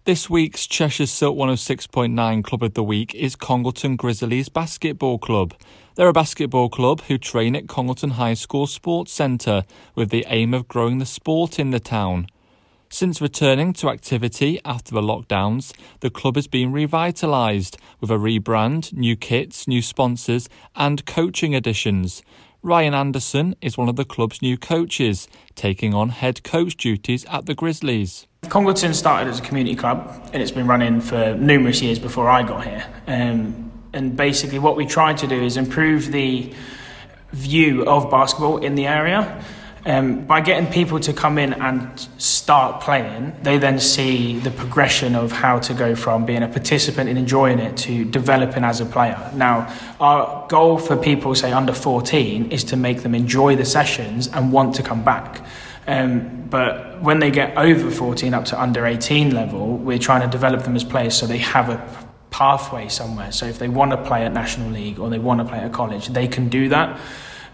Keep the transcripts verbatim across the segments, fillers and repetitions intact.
This week's Cheshire's Silk one oh six point nine Club of the Week is Congleton Grizzlies Basketball Club. They're a basketball club who train at Congleton High School Sports Centre with the aim of growing the sport in the town. Since returning to activity after the lockdowns, the club has been revitalised with a rebrand, new kits, new sponsors and coaching additions. Ryan Anderson is one of the club's new coaches, taking on head coach duties at the Grizzlies. Congleton started as a community club and it's been running for numerous years before I got here. Um, and basically what we tried to do is improve the view of basketball in the area. Um, by getting people to come in and start playing, they then see the progression of how to go from being a participant and enjoying it to developing as a player. Now, our goal for people, say under fourteen, is to make them enjoy the sessions and want to come back. Um, but when they get over fourteen up to under eighteen level, we're trying to develop them as players so they have a pathway somewhere. So if they want to play at National League or they want to play at college, they can do that.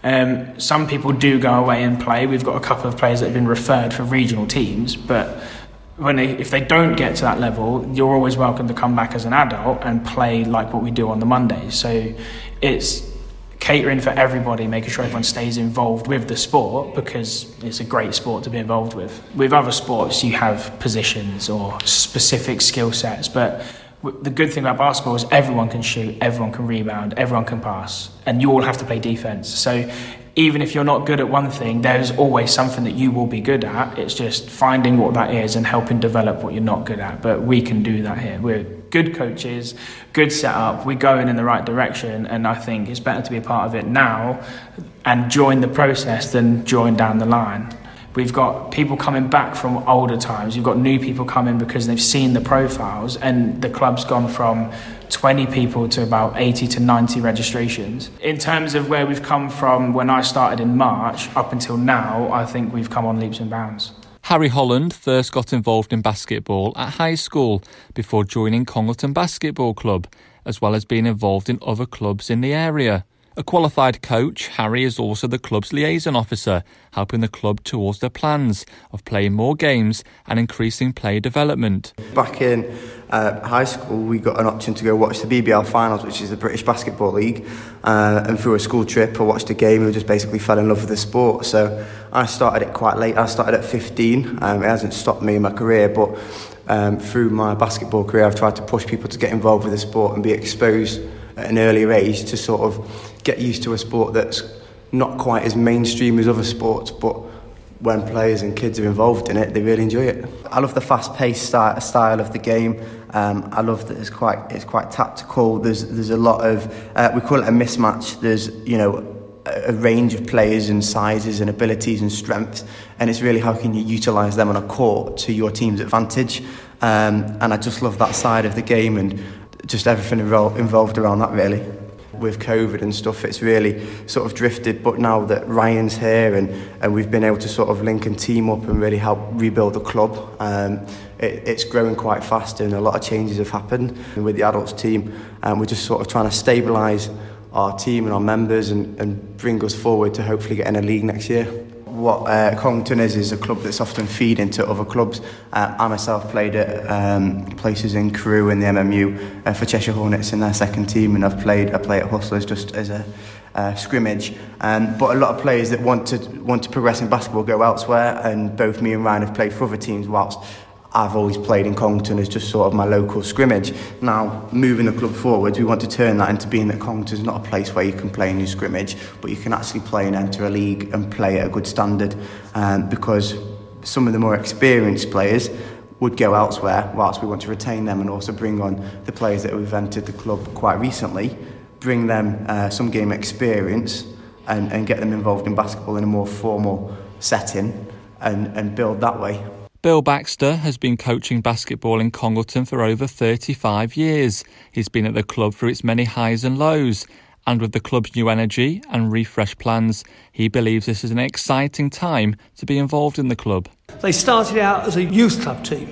Um, some people do go away and play. We've got a couple of players that have been referred for regional teams, but when they, if they don't get to that level, you're always welcome to come back as an adult and play like what we do on the Mondays. So it's catering for everybody, making sure everyone stays involved with the sport because it's a great sport to be involved with. With other sports, you have positions or specific skill sets, but the good thing about basketball is everyone can shoot, everyone can rebound, everyone can pass, and you all have to play defence. So even if you're not good at one thing, there's always something that you will be good at. It's just finding what that is and helping develop what you're not good at. But we can do that here. We're good coaches, good setup, we're going in the right direction, and I think it's better to be a part of it now and join the process than join down the line. We've got people coming back from older times. You've got new people coming because they've seen the profiles, and the club's gone from twenty people to about eighty to ninety registrations. In terms of where we've come from when I started in March up until now, I think we've come on leaps and bounds. Harry Holland first got involved in basketball at high school before joining Congleton Basketball Club, as well as being involved in other clubs in the area. A qualified coach, Harry is also the club's liaison officer, helping the club towards their plans of playing more games and increasing player development. Back in uh, high school, we got an option to go watch the B B L finals, which is the British Basketball League, uh, and through a school trip I watched a game and just basically fell in love with the sport. So I started it quite late. I started at fifteen. Um, it hasn't stopped me in my career, but um, through my basketball career I've tried to push people to get involved with the sport and be exposed at an earlier age to sort of get used to a sport that's not quite as mainstream as other sports, but when players and kids are involved in it, they really enjoy it. I love the fast-paced style of the game. Um, I love that it's quite it's quite tactical. There's there's a lot of uh, we call it a mismatch. There's you know a range of players and sizes and abilities and strengths, and it's really how can you utilise them on a court to your team's advantage. Um, and I just love that side of the game and just everything involved around that really. With COVID and stuff, it's really sort of drifted, but now that Ryan's here and, and we've been able to sort of link and team up and really help rebuild the club, um, it, it's growing quite fast and a lot of changes have happened. And with the adults team, um, we're just sort of trying to stabilise our team and our members and, and bring us forward to hopefully get in a league next year. What uh, Congleton is is a club that's often feeding to other clubs. Uh, I myself played at um, places in Crewe and the M M U uh, for Cheshire Hornets in their second team, and I've played I play at Hustlers just as a uh, scrimmage. Um, but a lot of players that want to want to progress in basketball go elsewhere, and both me and Ryan have played for other teams, whilst I've always played in Congleton as just sort of my local scrimmage. Now, moving the club forward, we want to turn that into being that Congleton is not a place where you can play in your scrimmage, but you can actually play and enter a league and play at a good standard, um, because some of the more experienced players would go elsewhere, whilst we want to retain them and also bring on the players that have entered the club quite recently, bring them uh, some game experience and, and get them involved in basketball in a more formal setting and, and build that way. Bill Baxter has been coaching basketball in Congleton for over thirty-five years. He's been at the club through its many highs and lows, and with the club's new energy and refreshed plans, he believes this is an exciting time to be involved in the club. They started out as a youth club team.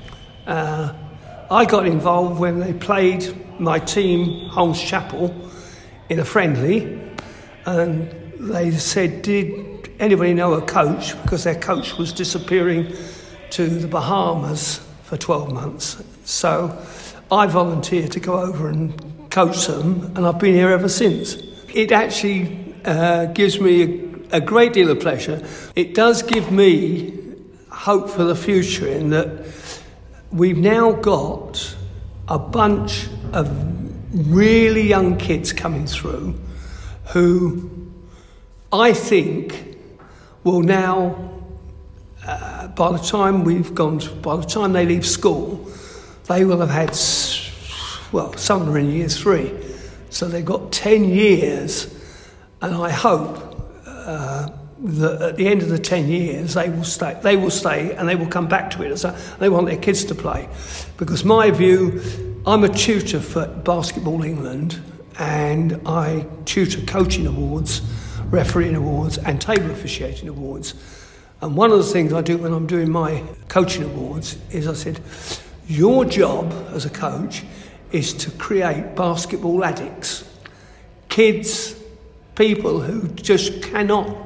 Uh, I got involved when they played my team, Holmes Chapel, in a friendly, and they said, did anybody know a coach? Because their coach was disappearing to the Bahamas for twelve months. So I volunteered to go over and coach them, and I've been here ever since. It actually uh, gives me a, a great deal of pleasure. It does give me hope for the future in that we've now got a bunch of really young kids coming through who I think will now, uh, by the time we've gone, to, by the time they leave school, they will have had, well, some are in year three, so they've got ten years, and I hope uh, that at the end of the ten years they will stay, they will stay and they will come back to it. So they want their kids to play. Because my view, I'm a tutor for Basketball England, and I tutor coaching awards, refereeing awards and table officiating awards. And one of the things I do when I'm doing my coaching awards is I said, your job as a coach is to create basketball addicts. Kids, people who just cannot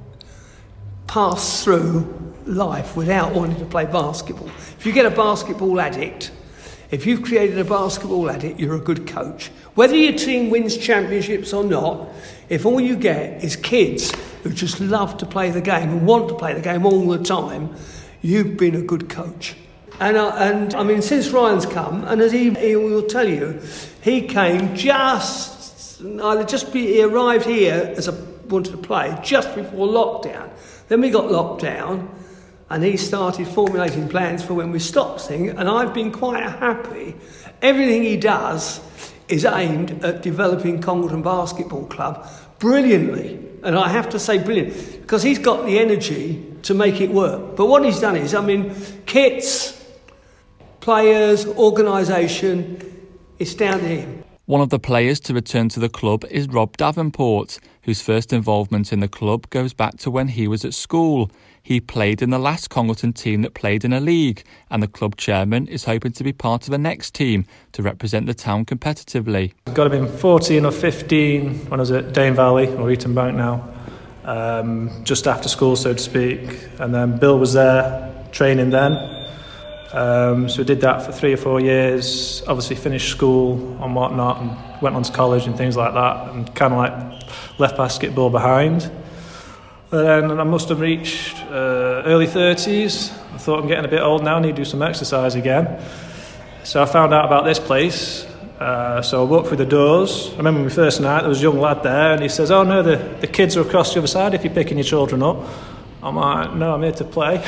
pass through life without wanting to play basketball. If you get a basketball addict, if you've created a basketball addict, you're a good coach. Whether your team wins championships or not, if all you get is kids who just love to play the game and want to play the game all the time, you've been a good coach. And, uh, and I mean, since Ryan's come, and as he, he will tell you, he came just, either just be, he arrived here as a wanted to play just before lockdown. Then we got locked down, and he started formulating plans for when we stopped things, and I've been quite happy. Everything he does is aimed at developing Congleton Basketball Club brilliantly. And I have to say brilliant, because he's got the energy to make it work. But what he's done is, I mean, kits, players, organisation, it's down to him. One of the players to return to the club is Rob Davenport, whose first involvement in the club goes back to when he was at school. He played in the last Congleton team that played in a league, and the club chairman is hoping to be part of the next team to represent the town competitively. I've got to be fourteen or fifteen when I was at Dane Valley, or Eaton Bank now, um, just after school, so to speak. And then Bill was there training then. Um, so we did that for three or four years, obviously finished school and whatnot, and went on to college and things like that, and kind of like left basketball behind. And then I must have reached uh, early thirties. I thought, I'm getting a bit old now, I need to do some exercise again. So I found out about this place. Uh, so I walked through the doors. I remember my first night, there was a young lad there, and he says, oh no, the, the kids are across the other side if you're picking your children up. I'm like, no, I'm here to play.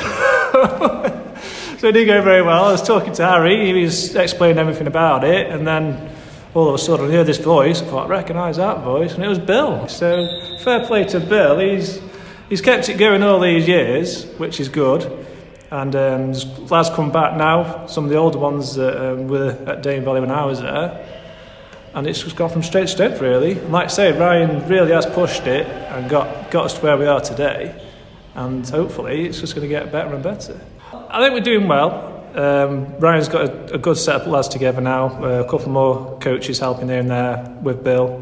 So it didn't go very well. I was talking to Harry, he was explaining everything about it, and then all of a sudden I heard this voice. I thought, I recognise that voice, and it was Bill. So fair play to Bill. He's he's kept it going all these years, which is good. And um, lads come back now, some of the older ones that um, were at Dane Valley when I was there, and it's just gone from straight to strength, really. And like I say, Ryan really has pushed it and got, got us to where we are today, and hopefully it's just going to get better and better. I think we're doing well. Um, Ryan's got a, a good set of lads together now, uh, a couple more coaches helping here and there with Bill.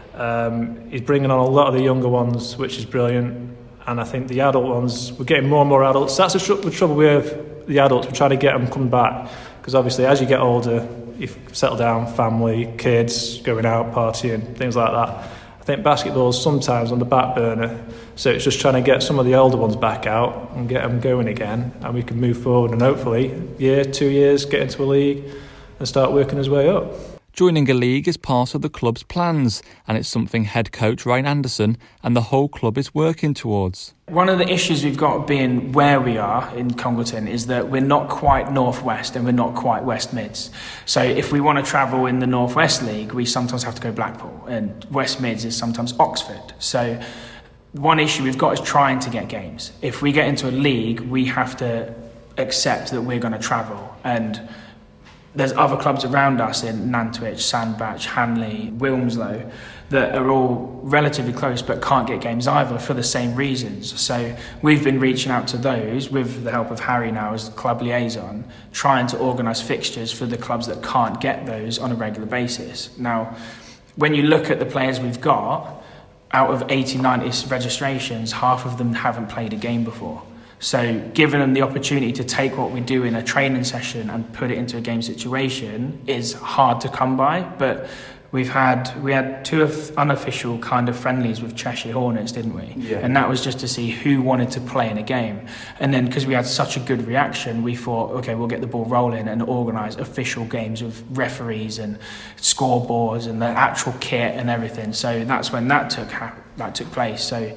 Um, he's bringing on a lot of the younger ones, which is brilliant. And I think the adult ones, we're getting more and more adults. That's the, tr- the trouble with the adults. We're trying to get them coming back, because obviously as you get older, you settle down, family, kids, going out, partying, things like that. I think basketball's sometimes on the back burner, so it's just trying to get some of the older ones back out and get them going again, and we can move forward and hopefully, year, two years, get into a league and start working his way up. Joining a league is part of the club's plans, and it's something head coach Ryan Anderson and the whole club is working towards. One of the issues we've got being where we are in Congleton is that we're not quite northwest and we're not quite West Mids. So if we want to travel in the Northwest League, we sometimes have to go Blackpool, and West Mids is sometimes Oxford. So one issue we've got is trying to get games. If we get into a league, we have to accept that we're going to travel, and there's other clubs around us in Nantwich, Sandbach, Hanley, Wilmslow that are all relatively close but can't get games either for the same reasons. So we've been reaching out to those with the help of Harry now as club liaison, trying to organise fixtures for the clubs that can't get those on a regular basis. Now, when you look at the players we've got, out of eighty, ninety registrations, half of them haven't played a game before. So giving them the opportunity to take what we do in a training session and put it into a game situation is hard to come by. But we've had we had two unofficial kind of friendlies with Cheshire Hornets, didn't we? Yeah. And that was just to see who wanted to play in a game. And then because we had such a good reaction, we thought, okay, we'll get the ball rolling and organise official games with referees and scoreboards and the actual kit and everything. So that's when that took that took place. So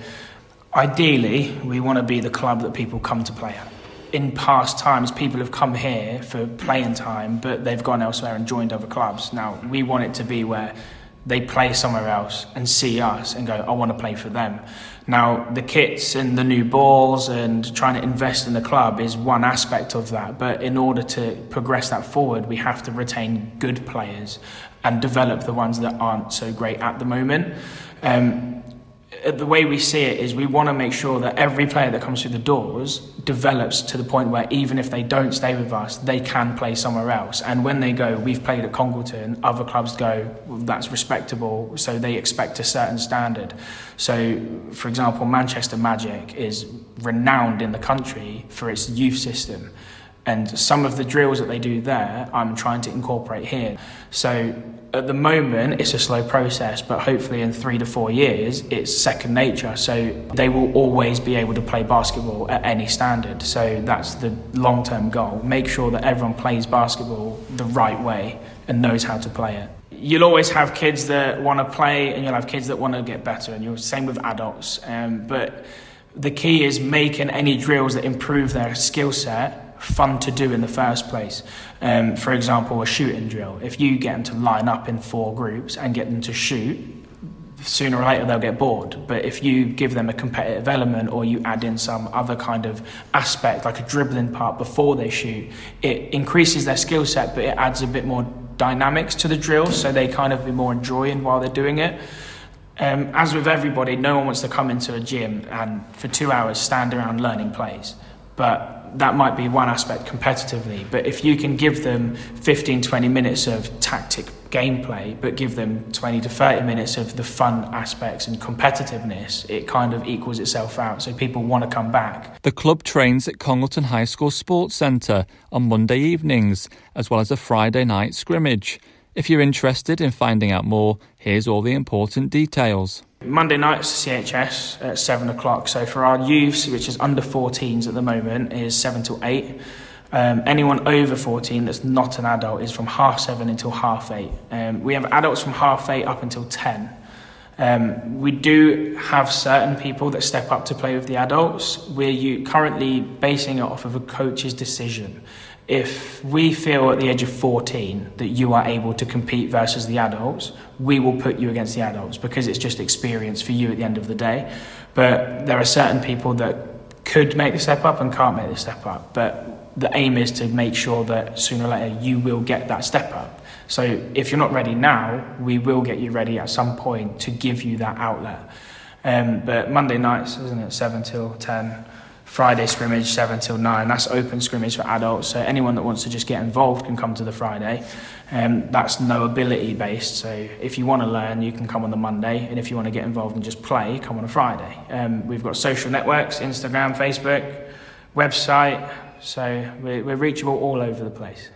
ideally, we want to be the club that people come to play at. In past times, people have come here for playing time, but they've gone elsewhere and joined other clubs. Now, we want it to be where they play somewhere else and see us and go, I want to play for them. Now, the kits and the new balls and trying to invest in the club is one aspect of that. But in order to progress that forward, we have to retain good players and develop the ones that aren't so great at the moment. Um, The way we see it is we want to make sure that every player that comes through the doors develops to the point where even if they don't stay with us, they can play somewhere else. And when they go, we've played at Congleton, other clubs go, well, that's respectable, so they expect a certain standard. So, for example, Manchester Magic is renowned in the country for its youth system. And some of the drills that they do there, I'm trying to incorporate here. So at the moment, it's a slow process, but hopefully in three to four years, it's second nature. So they will always be able to play basketball at any standard. So that's the long-term goal. Make sure that everyone plays basketball the right way and knows how to play it. You'll always have kids that want to play and you'll have kids that want to get better. And you're the same with adults. Um, but the key is making any drills that improve their skill set fun to do in the first place. Um, for example, a shooting drill. If you get them to line up in four groups and get them to shoot, sooner or later they'll get bored. But if you give them a competitive element or you add in some other kind of aspect, like a dribbling part before they shoot, it increases their skill set, but it adds a bit more dynamics to the drill, so they kind of be more enjoying while they're doing it. Um, as with everybody, no one wants to come into a gym and for two hours stand around learning plays. But that might be one aspect competitively. But if you can give them fifteen, twenty minutes of tactic gameplay, but give them twenty to thirty minutes of the fun aspects and competitiveness, it kind of equals itself out. So people want to come back. The club trains at Congleton High School Sports Centre on Monday evenings, as well as a Friday night scrimmage. If you're interested in finding out more, here's all the important details. Monday night's C H S at seven o'clock. So for our youths, which is under fourteens at the moment, is seven till eight. Um, anyone over fourteen that's not an adult is from half seven until half eight. Um, we have adults from half eight up until ten. Um, we do have certain people that step up to play with the adults. We're you, currently basing it off of a coach's decision. If we feel at the age of fourteen that you are able to compete versus the adults, we will put you against the adults because it's just experience for you at the end of the day. But there are certain people that could make the step up and can't make the step up. But the aim is to make sure that sooner or later you will get that step up. So if you're not ready now, we will get you ready at some point to give you that outlet. Um, but Monday nights, isn't it, seven till ten. Friday scrimmage, seven till nine. That's open scrimmage for adults. So anyone that wants to just get involved can come to the Friday. Um, that's no ability based. So if you want to learn, you can come on the Monday. And if you want to get involved and just play, come on a Friday. Um, we've got social networks, Instagram, Facebook, website. So we're, we're reachable all over the place.